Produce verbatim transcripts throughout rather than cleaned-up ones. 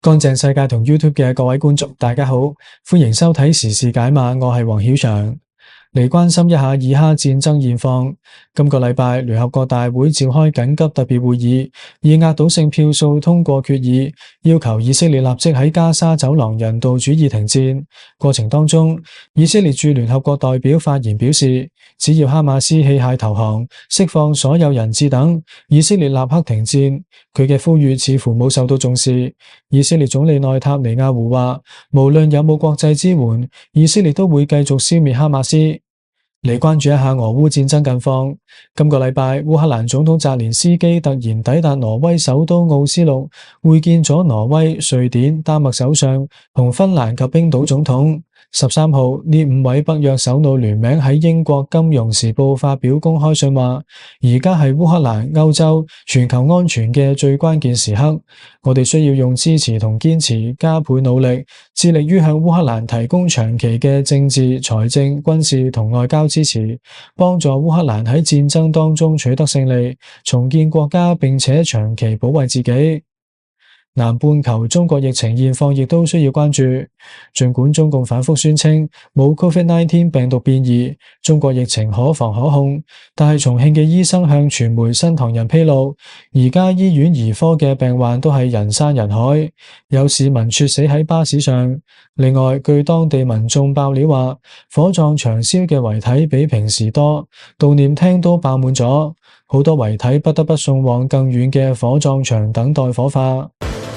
乾淨世界同 YouTube 嘅各位觀眾，大家好，歡迎收睇時事解碼，我係黃曉翔。嚟關心一下以哈戰爭現況。今個禮拜，聯合國大會召開緊急特別會議，以壓倒性票數通過決議，要求以色列立即喺加沙走廊人道主義停戰。過程當中，以色列駐聯合國代表發言表示，只要哈馬斯棄械投降、釋放所有人質等，以色列立刻停戰。佢嘅呼籲似乎冇受到重視。以色列總理內塔尼亞胡話，無論有冇國際支援，以色列都會繼續消滅哈馬斯。嚟關注一下俄烏戰爭近況。今個禮拜，烏克蘭總統澤連斯基突然抵達挪威首都奧斯陸，會見咗挪威、瑞典、丹麥首相同芬蘭及冰島總統。十三號，呢五位北約首腦聯名喺英國金融時報發表公開信話，而家係烏克蘭、歐洲、全球安全嘅最關鍵時刻，我哋需要用支持同堅持加倍努力，致力於向烏克蘭提供長期嘅政治、財政、軍事同外交支持，幫助烏克蘭喺戰爭當中取得勝利，重建國家並且長期保衛自己。南半球中國疫情現況亦都需要關注，儘管中共反覆宣稱冇 Covid 十九 病毒變異，中國疫情可防可控，但係重慶嘅醫生向傳媒新唐人披露，而家醫院兒科嘅病患都係人山人海，有市民猝死喺巴士上。另外，據當地民眾爆料話，火葬場燒嘅遺體比平時多，悼念廳都爆滿咗，好多遺體不得不送往更遠嘅火葬場等待火化。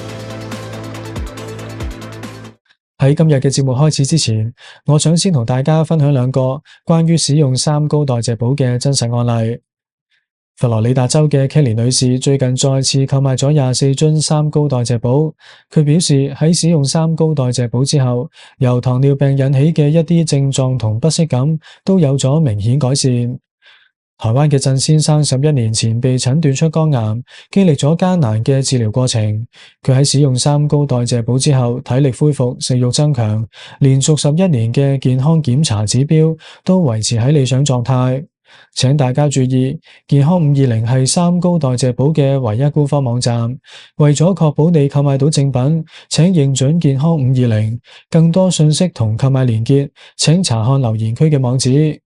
喺今日嘅節目開始之前，我想先同大家分享兩個關於使用三高代謝寶嘅真實案例。佛羅里達州嘅 Kelly 女士最近再次購買咗廿四樽三高代謝寶，佢表示喺使用三高代謝寶之後，由糖尿病引起嘅一啲症狀同不適感都有咗明顯改善。台灣嘅鄭先生十一年前被診斷出肝癌，經歷咗艱難嘅治療過程。佢喺使用三高代謝寶之後，體力恢復、食慾增強，連續十一年嘅健康檢查指標都維持喺理想狀態。請大家注意，健康五二零係三高代謝寶嘅唯一官方網站。為咗確保你購買到正品，請認準健康五二零。更多信息同購買連結，請查看留言區嘅網址。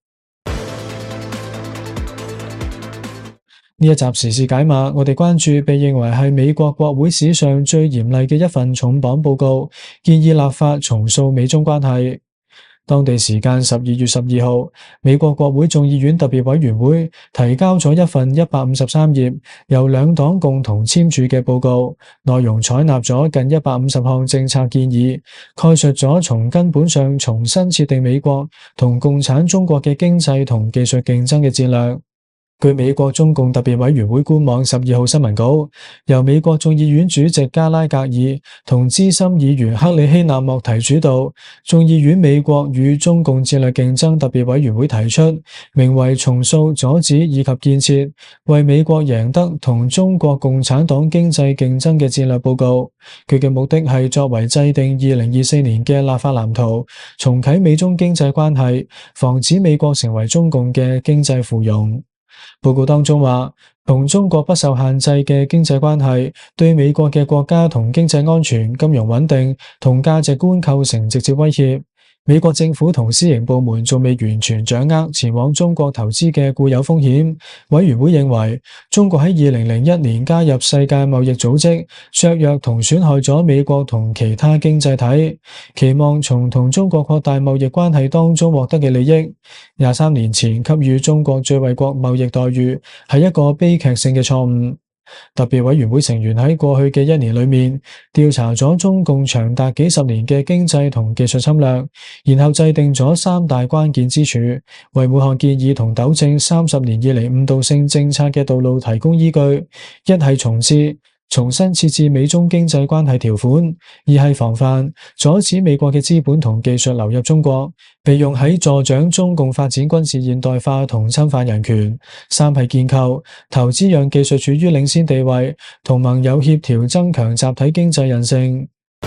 呢一集時事解碼，我哋關注被認為係美國國會史上最嚴厲嘅一份重磅報告，建議立法重塑美中關係。當地時間十二月十二號，美國國會眾議院特別委員會提交咗一份一百五十三頁，由兩黨共同簽署嘅報告，內容採納咗近一百五十項政策建議，概述咗從根本上重新設定美國同共產中國嘅經濟同技術競爭嘅戰略。據美國中共特別委員會官網十二號新聞稿，由美國眾議院主席加拉格爾同資深議員克里希納莫提主導，眾議院美國與中共戰略競爭特別委員會提出，名為重塑、阻止以及建設，為美國贏得同中國共產黨經濟競爭嘅戰略報告。佢嘅目的係作為制定二零二四年嘅立法藍圖，重啟美中經濟關係，防止美國成為中共嘅經濟附庸。報告當中話，同中國不受限制嘅經濟關係對美國嘅國家同經濟安全、金融穩定同價值觀構成直接威脅。美國政府同私營部門仲未完全掌握前往中國投資嘅固有風險。委員會認為，中國喺二零零一年加入世界貿易組織，削弱同損害咗美國同其他經濟體期望從同中國擴大貿易關係當中獲得嘅利益。廿三年前給予中國最惠國貿易待遇係一個悲劇性嘅錯誤。特別委員會成員喺過去嘅一年裏面調查咗中共長達幾十年嘅經濟同技術侵略，然後制定咗三大關鍵支柱，為每項建議同糾正三十年以嚟誤導性政策嘅道路提供依據。一係重設重新設置美中經濟關係條款，二係防範阻止美國嘅資本同技術流入中國，被用喺助長中共發展軍事現代化同侵犯人權，三係建構投資讓技術處於領先地位，同盟友協調增強集體經濟韌性。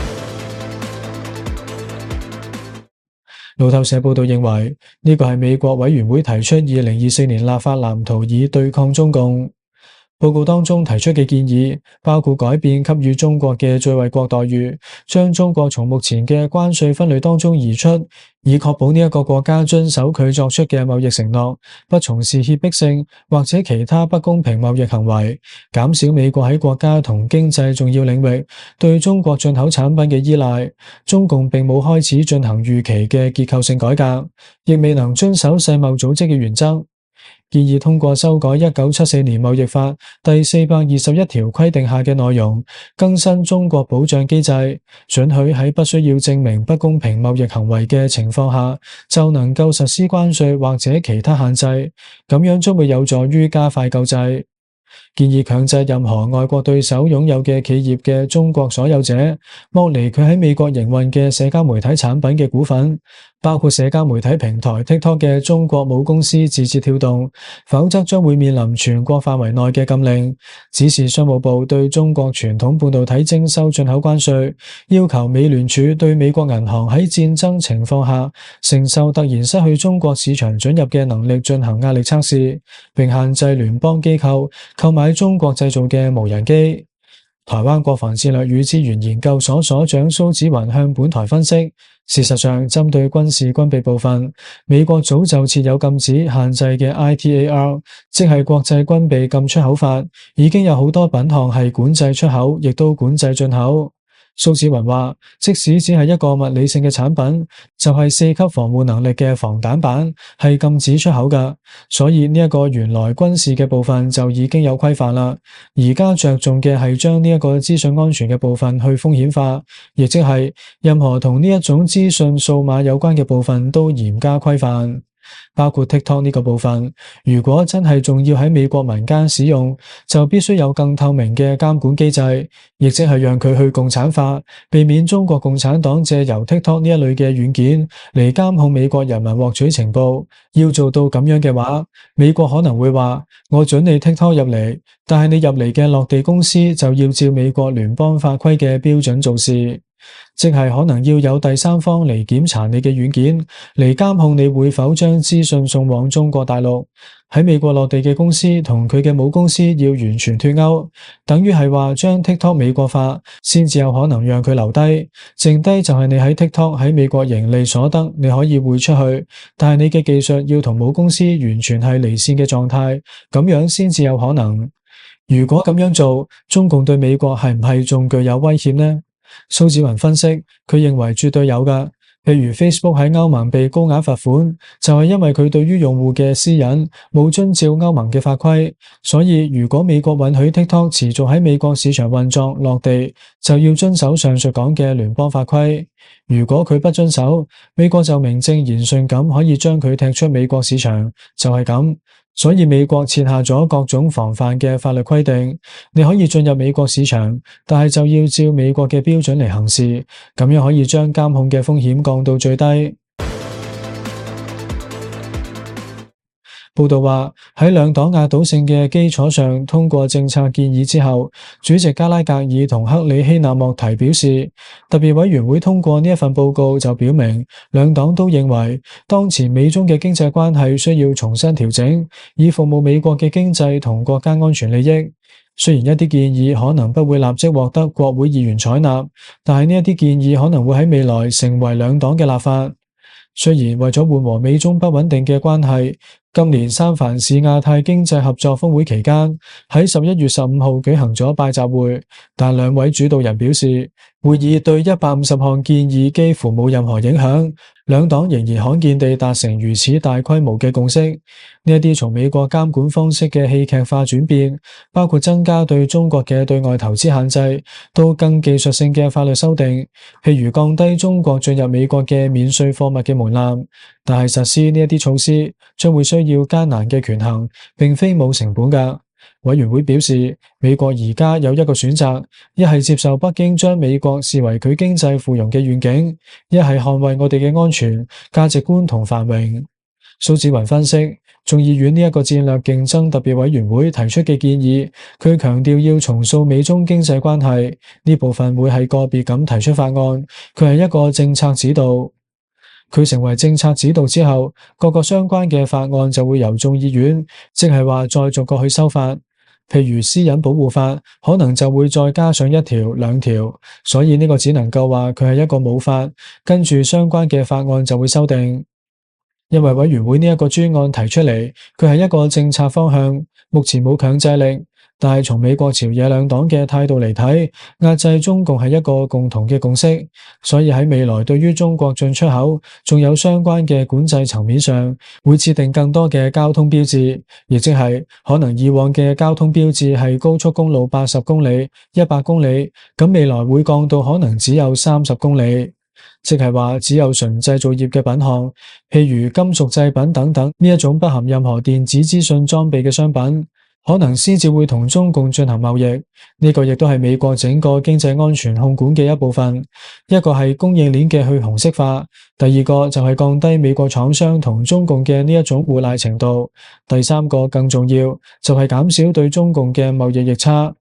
路透社報道認為，呢個係美國委員會提出二零二四年立法藍圖以對抗中共。 報告當中提出嘅建議包括改變給予中國嘅最惠國待遇，將中國從目前嘅關稅分類當中移出，以確保呢一個國家遵守佢作出嘅貿易承諾，不從事脅迫性或者其他不公平貿易行為，減少美國喺國家同經濟重要領域對中國進口產品嘅依賴。中共並冇開始進行預期嘅結構性改革，亦未能遵守世貿組織嘅原則。建議通過修改一九七四年貿易法第四百二十一條規定下嘅內容，更新中國保障機制，准許喺不需要證明不公平貿易行為嘅情況下，就能夠實施關稅或者其他限制，咁樣將會有助於加快救濟。建議強制任何外國對手擁有嘅企業嘅中國所有者剝離佢喺美國營運嘅社交媒體產品嘅股份，包括社交媒體平台 TikTok 嘅中國母公司字節跳動，否則將會面臨全國範圍內嘅禁令。指示商務部對中國傳統半導體徵收進口關稅，要求美聯儲對美國銀行喺戰爭情況下承受突然失去中國市場准入嘅能力進行壓力測試，並限制聯邦機構購買中國製造嘅無人機。台灣國防戰略與資源研究所所長蘇紫雲向本台分析，事實上，針對軍事軍備部分，美國早就設有禁止限制嘅 I T A R， 即係國際軍備禁出口法，已經有好多品項係管制出口，亦都管制進口。蘇紫雲話，即使只係一個物理性嘅產品，就係四級防護能力嘅防彈板，係禁止出口㗎。所以呢一個原來軍事嘅部分就已經有規範啦。而家着重嘅係將呢一個資訊安全嘅部分去風險化，亦即係任何同呢一種資訊數碼有關嘅部分都嚴加規範。包括 TikTok 呢個部分，如果真係仲要喺美國民間使用，就必須有更透明嘅監管機制，亦即係讓佢去共產化，避免中國共產黨借由 TikTok 呢一類嘅軟件嚟監控美國人民獲取情報。要做到咁樣嘅話，美國可能會話，我准你 TikTok 入嚟，但係你入嚟嘅落地公司就要照美國聯邦法規嘅標準做事。即係可能要有第三方嚟檢查你嘅軟件，嚟監控你會否將資訊送往中國大陸。喺美國落地嘅公司同佢嘅母公司要完全脫鈎，等於係話將 TikTok 美國化，先至有可能讓佢留低。剩低就係你喺 TikTok 喺美國盈利所得，你可以匯出去，但係你嘅技術要同母公司完全係離線嘅狀態，咁樣先至有可能。如果咁樣做，中共對美國係唔係仲具有威脅呢？蘇紫雲分析，佢認為絕對有㗎。譬如 Facebook 喺歐盟被高額罰款，就係因為佢對於用戶嘅私隱冇遵照歐盟嘅法規。所以如果美國允許 TikTok 持續喺美國市場運作落地，就要遵守上述講嘅聯邦法規。如果佢不遵守，美國就名正言順咁可以將佢踢出美國市場，就係咁。所以美國設下咗各種防範嘅法律規定，你可以進入美國市場，但係就要照美國嘅標準嚟行事，咁樣可以將監控嘅風險降到最低。報道話，喺兩黨壓倒性嘅基礎上通過政策建議之後，主席加拉格爾同克里希納莫提表示，特別委員會通過呢一份報告就表明，兩黨都認為當前美中嘅經濟關係需要重新調整，以服務美國嘅經濟同國家安全利益。雖然一啲建議可能不會立即獲得國會議員採納，但係呢一啲建議可能會喺未來成為兩黨嘅立法。雖然為咗緩和美中不穩定嘅關係，今年三藩市亞太經濟合作峰會期間喺十一月十五號舉行咗拜習會，但兩位主導人表示，會議對一百五十項建議幾乎冇任何影響。兩黨仍然罕見地達成如此大規模嘅共識。呢一啲從美國監管方式嘅戲劇化轉變，包括增加對中國嘅對外投資限制，到更技術性嘅法律修訂，譬如降低中國進入美國嘅免稅貨物嘅門檻。但係實施呢一啲措施將會需要艱難嘅權衡，並非冇成本㗎。委員會表示，美國而家有一個選擇，一係接受北京將美國視為佢經濟附庸嘅願景，一係捍衛我哋嘅安全、價值觀同繁榮。蘇紫雲分析，眾議院呢一個戰略競爭特別委員會提出嘅建議，佢強調要重塑美中經濟關係，呢部分會係個別咁提出法案，佢係一個政策指導。佢成為政策指導之後，各個相關嘅法案就會由眾議院，即係話再逐個去修法。 譬如私隱保護法，可能就會再加上一條兩條，所以呢個只能夠話佢係一個母法，跟住相關嘅法案就會修訂。因為委員會呢一個專案提出嚟，佢係一個政策方向，目前冇強制力。但係從美國朝野兩黨嘅態度嚟睇，壓制中共係一個共同嘅共識，所以喺未來對於中國進出口仲有相關嘅管制層面上，會設定更多嘅交通標誌，亦即係可能以往嘅交通標誌係高速公路八十公里、一百公里，咁未來會降到可能只有三十公里。即係話只有純製造業嘅品項，譬如金屬製品等等呢一種不含任何電子資訊裝備嘅商品，可能先至會同中共進行貿易。呢個亦都係美國整個經濟安全控管嘅一部分。一個係供應鏈嘅去紅色化，第二個就係降低美國廠商同中共嘅呢一種互賴程度，第三個更重要就係減少對中共嘅貿易逆差。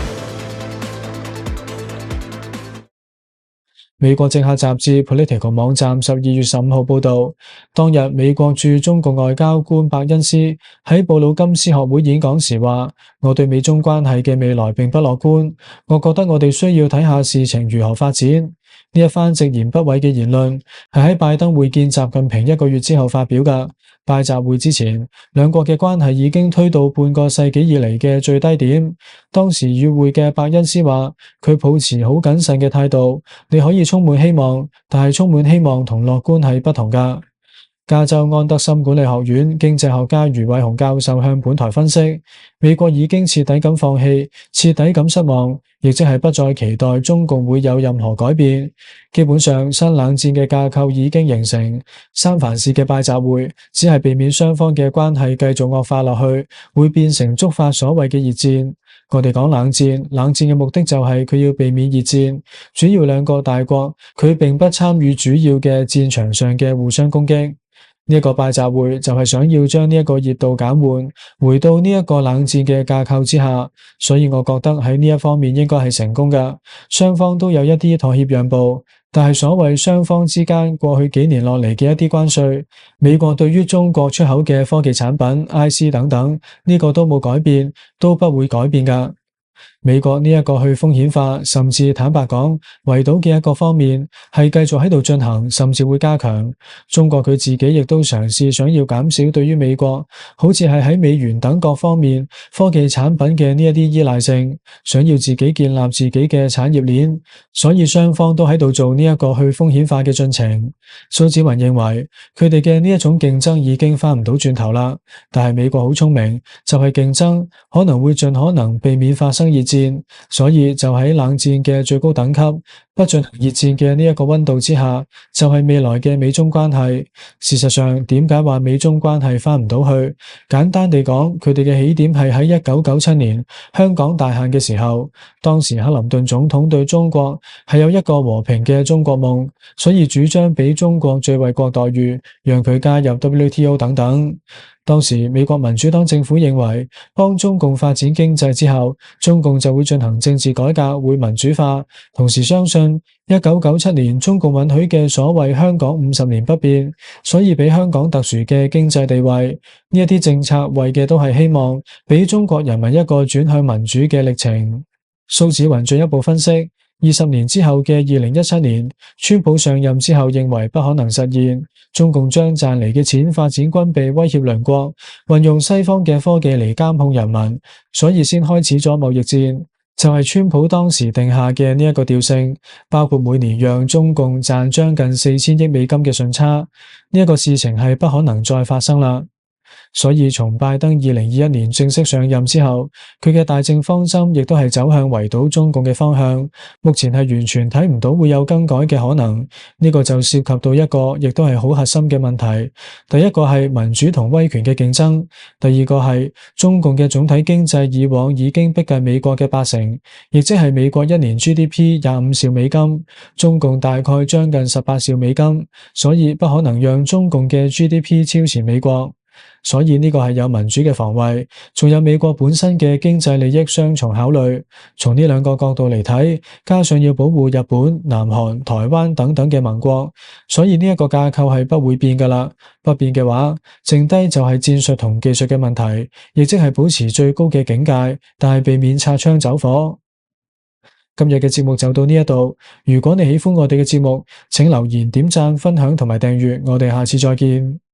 美國政客雜誌 Political 網站十二月十五號報道，當日美國駐中共外交官伯恩斯喺布魯金斯學會演講時話：我對美中關係嘅未來並不樂觀，我覺得我哋需要睇下事情如何發展。呢一番直言不諱嘅言論係喺拜登會見習近平一個月之後發表㗎。拜習會之前，兩國嘅關係已經推到半個世紀以嚟嘅最低點。當時與會嘅伯恩斯話，佢抱持好謹慎嘅態度，你可以充滿希望，但係充滿希望同樂觀係不同㗎。加州安德森管理學院經濟學家余偉雄教授向本台分析，美國已經徹底咁放棄，徹底咁失望，亦即係不再期待中共會有任何改變。基本上，新冷戰嘅架構已經形成。三藩市嘅拜習會只係避免雙方嘅關係繼續惡化落去，會變成觸發所謂嘅熱戰。我哋講冷戰，冷戰嘅目的就係佢要避免熱戰。主要兩個大國，佢並不參與主要嘅戰場上嘅互相攻擊。呢一個拜習會就係想要將呢一個熱度減緩，回到呢一個冷戰嘅架構之下，所以我覺得喺呢一方面應該係成功㗎。雙方都有一啲妥協讓步，但係所謂雙方之間過去幾年落嚟嘅一啲關稅，美國對於中國出口嘅科技產品、I C 等等，呢個都冇改變，都不會改變㗎。美國呢一個去風險化，甚至坦白講，圍堵嘅一個方面係繼續喺度進行，甚至會加強。中國佢自己亦都嘗試想要減少對於美國，好似係喺美元等各方面科技產品嘅呢一啲依賴性，想要自己建立自己嘅產業鏈。所以雙方都喺度做呢一個去風險化嘅進程。蘇紫雲認為，佢哋嘅呢一種競爭已經翻唔到轉頭啦。但係美國好聰明，就係競爭可能會盡可能避免發生熱戰，所以就喺冷戰嘅最高等級，不進行熱戰嘅呢一個溫度之下，就係未來嘅美中關係。事實上，點解話美中關係翻唔到去？簡單地講，佢哋嘅起點係喺一九九七年香港大限嘅時候，當時克林頓總統對中國係有一個和平嘅中國夢，所以主張俾中國最惠國待遇，讓佢加入 W T O 等等。當時美國民主黨政府認為，幫中共發展經濟之後，中共就會進行政治改革，會民主化。同時相信一九九七年中共允許嘅所謂香港五十年不變，所以俾香港特殊嘅經濟地位。呢一啲政策為嘅都係希望俾中國人民一個轉向民主嘅歷程。蘇紫雲進一步分析，二十年之後嘅二零一七年，川普上任之後認為不可能實現，中共將賺嚟嘅錢發展軍備威脅鄰國，運用西方嘅科技嚟監控人民，所以先開始咗貿易戰。就係川普當時定下嘅呢一個調性，包括每年讓中共賺將近四千億美金嘅順差，呢一個事情係不可能再發生啦。所以從拜登二零二一年正式上任之後，佢嘅大政方針亦都係走向圍堵中共嘅方向。目前係完全睇唔到會有更改嘅可能。呢個就涉及到一個亦都係好核心嘅問題。第一個係民主同威權嘅競爭，第二個係中共嘅總體經濟以往已經逼近美國嘅八成，亦即係美國一年 G D P 廿五兆美金，中共大概將近十八兆美金，所以不可能讓中共嘅 G D P 超前美國。 所以呢個係有民主嘅防衛，仲有美國本身嘅經濟利益雙重考慮。從呢兩個角度嚟睇，加上要保護日本、南韓、台灣等等嘅盟國，所以呢一個架構係不會變噶啦。不變嘅話，剩低就係戰術同技術嘅問題，亦即係保持最高嘅境界，但係避免擦槍走火。今日嘅節目就到呢一度，如果你喜歡我哋嘅節目，請留言、點讚、分享同埋訂閱，我哋下次再見。